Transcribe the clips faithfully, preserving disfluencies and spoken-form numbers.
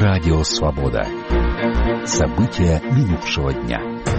Радио Свобода. События минувшего дня.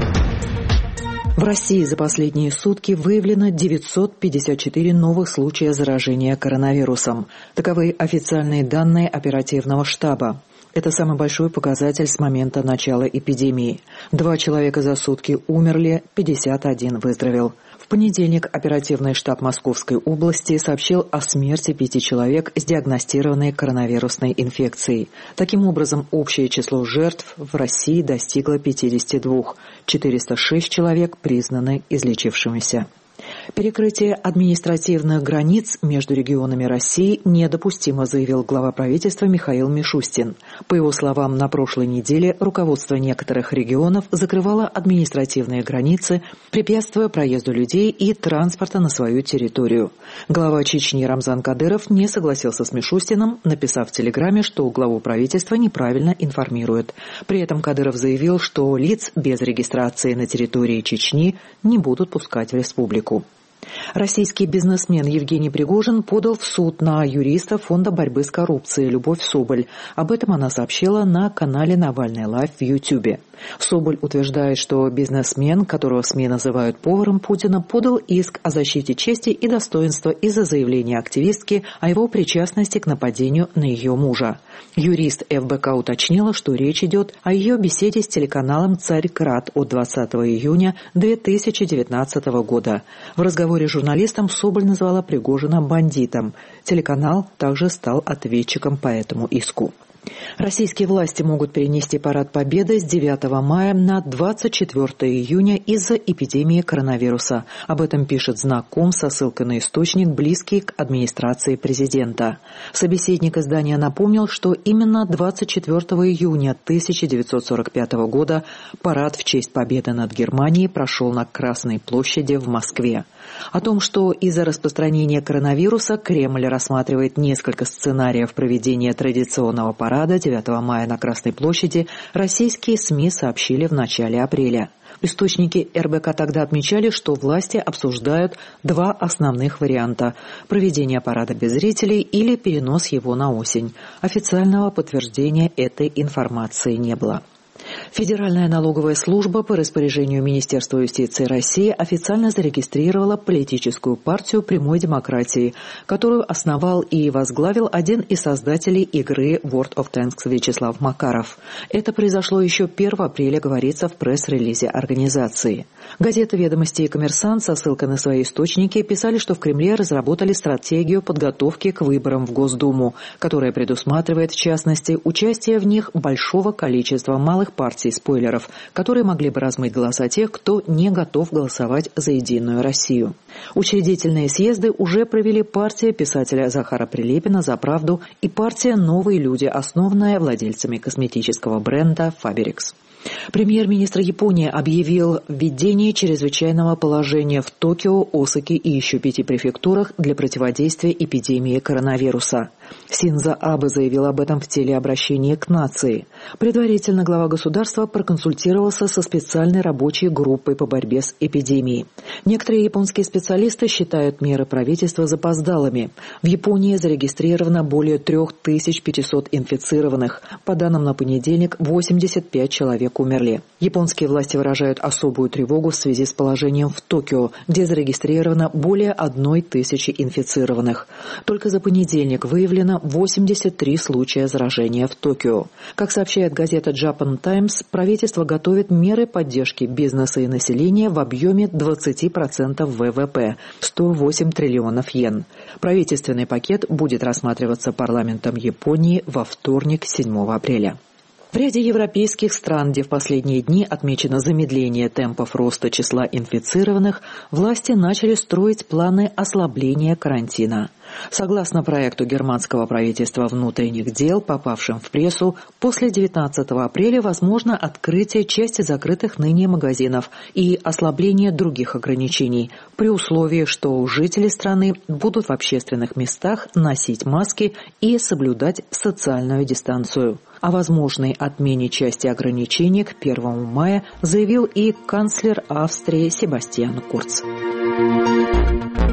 В России за последние сутки выявлено девятьсот пятьдесят четыре новых случая заражения коронавирусом. Таковы официальные данные оперативного штаба. Это самый большой показатель с момента начала эпидемии. Два человека за сутки умерли, пятьдесят один выздоровел. В понедельник оперативный штаб Московской области сообщил о смерти пяти человек с диагностированной коронавирусной инфекцией. Таким образом, общее число жертв в России достигло пятидесяти двух. четыреста шесть человек признаны излечившимися. Перекрытие административных границ между регионами России недопустимо, заявил глава правительства Михаил Мишустин. По его словам, на прошлой неделе руководство некоторых регионов закрывало административные границы, препятствуя проезду людей и транспорта на свою территорию. Глава Чечни Рамзан Кадыров не согласился с Мишустиным, написав в телеграмме, что главу правительства неправильно информирует. При этом Кадыров заявил, что лиц без регистрации на территории Чечни не будут пускать в республику. Российский бизнесмен Евгений Пригожин подал в суд на юриста Фонда борьбы с коррупцией Любовь Соболь. Об этом она сообщила на канале «Навальный лайв» в Ютьюбе. Соболь утверждает, что бизнесмен, которого СМИ называют поваром Путина, подал иск о защите чести и достоинства из-за заявления активистки о его причастности к нападению на ее мужа. Юрист эф бэ ка уточнила, что речь идет о ее беседе с телеканалом «Царьград» от двадцатого июня две тысячи девятнадцатого года. В разговоре с журналистом Соболь назвала Пригожина бандитом. Телеканал также стал ответчиком по этому иску. Российские власти могут перенести парад Победы с девятого мая на двадцать четвёртого июня из-за эпидемии коронавируса. Об этом пишет Знаком со ссылкой на источник, близкий к администрации президента. Собеседник издания напомнил, что именно двадцать четвёртого июня тысяча девятьсот сорок пятого года парад в честь победы над Германией прошел на Красной площади в Москве. О том, что из-за распространения коронавируса Кремль рассматривает несколько сценариев проведения традиционного парада девятого мая на Красной площади, российские СМИ сообщили в начале апреля. Источники эр бэ ка тогда отмечали, что власти обсуждают два основных варианта – проведение парада без зрителей или перенос его на осень. Официального подтверждения этой информации не было. Федеральная налоговая служба по распоряжению Министерства юстиции России официально зарегистрировала политическую партию прямой демократии, которую основал и возглавил один из создателей игры World of Tanks Вячеслав Макаров. Это произошло еще первого апреля, говорится в пресс-релизе организации. Газета «Ведомости» и «Коммерсант» со ссылкой на свои источники писали, что в Кремле разработали стратегию подготовки к выборам в Госдуму, которая предусматривает, в частности, участие в них большого количества малых партий-спойлеров, которые могли бы размыть голоса тех, кто не готов голосовать за «Единую Россию». Учредительные съезды уже провели партия писателя Захара Прилепина «За правду» и партия «Новые люди», основанная владельцами косметического бренда «Фаберикс». Премьер-министр Японии объявил введение чрезвычайного положения в Токио, Осаке и еще пяти префектурах для противодействия эпидемии коронавируса. Синдзо Абе заявил об этом в телеобращении к нации. Предварительно глава государства проконсультировался со специальной рабочей группой по борьбе с эпидемией. Некоторые японские специалисты считают меры правительства запоздалыми. В Японии зарегистрировано более трех тысяч пятисот инфицированных. По данным на понедельник, восемьдесят пять человек умерли. Японские власти выражают особую тревогу в связи с положением в Токио, где зарегистрировано более одной тысячи инфицированных. Только за понедельник выявлено восемьдесят три случая заражения в Токио. Как сообщает газета Japan Times, правительство готовит меры поддержки бизнеса и населения в объеме двадцати процентов вэ вэ пэ – сто восемь триллионов йен. Правительственный пакет будет рассматриваться парламентом Японии во вторник, седьмого апреля. В ряде европейских стран, где в последние дни отмечено замедление темпов роста числа инфицированных, власти начали строить планы ослабления карантина. Согласно проекту германского правительства внутренних дел, попавшим в прессу, после девятнадцатого апреля возможно открытие части закрытых ныне магазинов и ослабление других ограничений, при условии, что жители страны будут в общественных местах носить маски и соблюдать социальную дистанцию. О возможной отмене части ограничений к первому мая заявил и канцлер Австрии Себастьян Курц.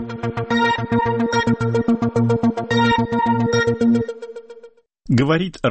Говорит